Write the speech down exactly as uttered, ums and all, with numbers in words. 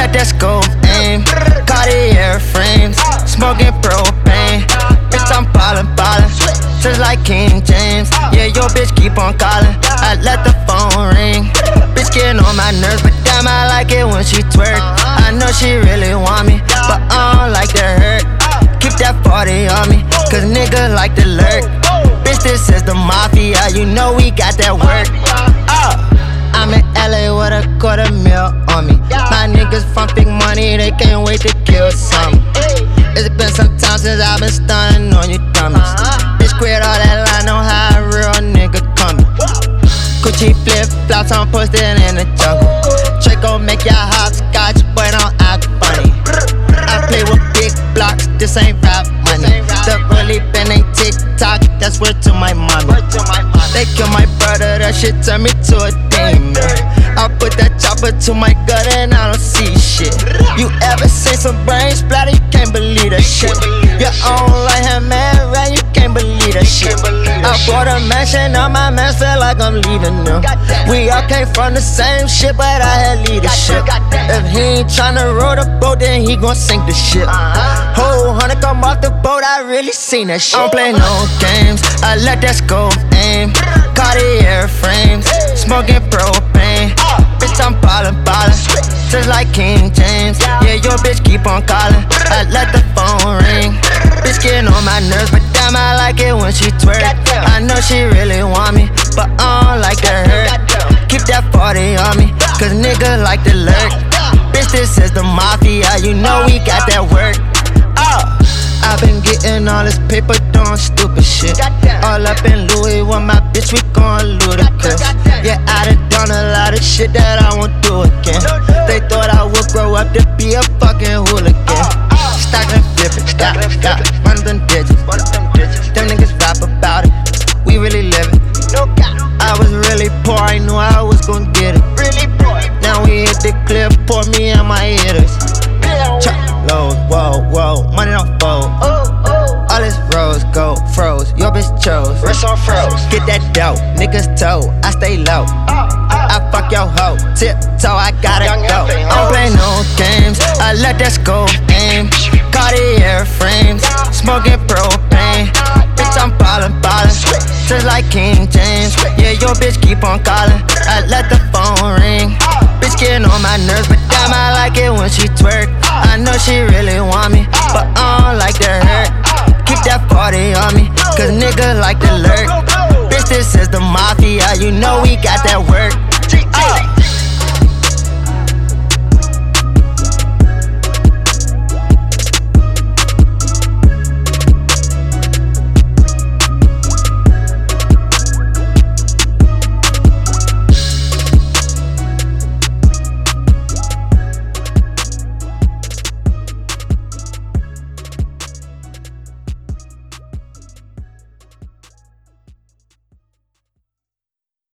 let that scope aim. Cartier frames, smoking propane. Bitch, I'm ballin', ballin', just like King James. Yeah, your bitch keep on calling, I let the phone ring. Bitch getting on my nerves, but damn, I like it when she twerk. I know she really want me, but I don't like to hurt. Keep that forty on me, cause niggas like to lurk. Bitch, this is the mafia, you know we got that work. uh. I'm in L A with a quarter mil on me. My niggas from big money, they can't wait to kill some. It's been some time since I've been stunning on you dummies. Bitch, quit all that lie, know how a real nigga coming. Gucci flip flops, I'm posted in the jungle. Draco make ya hopscotch, but don't act funny. I play with big blocks, this ain't rap money. The really been ain't TikTok, that's word to my mommy. They kill my brother, that shit turned me to a demon. I put that chopper to my gut and I don't see shit. You ever seen some brain splatter? You can't believe that shit. Your own light hand man, right? You can't believe that shit. I bought a mansion, all my man feel like I'm leaving them. We all came from the same shit, but I had leadership. If he ain't tryna row the boat, then he gon' sink the ship. Whole hundred come off the boat, I really seen that shit. I don't play no games, I let that scope aim. Cartier frames, smoking propane. Bitch, I'm ballin', ballin', just like King James. Yeah, your bitch keep on calling, I let the phone ring. Bitch getting on my nerves, but damn, I like it when she twerk. I know she really want me, but I don't like to hurt. Keep that forty on me, cause niggas like to lurk. Bitch, this is the mafia, you know we got that work. Oh. I've been getting all this paper doing stupid shit. All up in Louis with my bitch, we gon' ludicrous. Yeah, I done done a lot of shit that I won't do again. They thought I would grow up to be a fucking hooligan. Stock and flip it, stop, stop, one of them digits. Them niggas rap about it, we really live it. I was really poor, I knew I was gon' get it. Now we hit the clip, pour me and my hitters. Chuck lows, whoa, whoa, money don't fold. All this rose, gold, froze, your bitch chose. Wrist on froze. Get that dough, niggas toe, I stay low. I fuck your hoe, tiptoe, I gotta go. I don't play no games, I let that scope aim. Cartier frames, smoking propane. Bitch, I'm ballin', ballin', just like King James. Yeah, your bitch keep on calling, I let the phone ring. Bitch getting on my nerves, but damn, I like it when she twerk. I know she really want me, but I don't like to hurt. Keep that forty on me, cause niggas like to lurk. Bitch, this is the mafia, you know we got that work.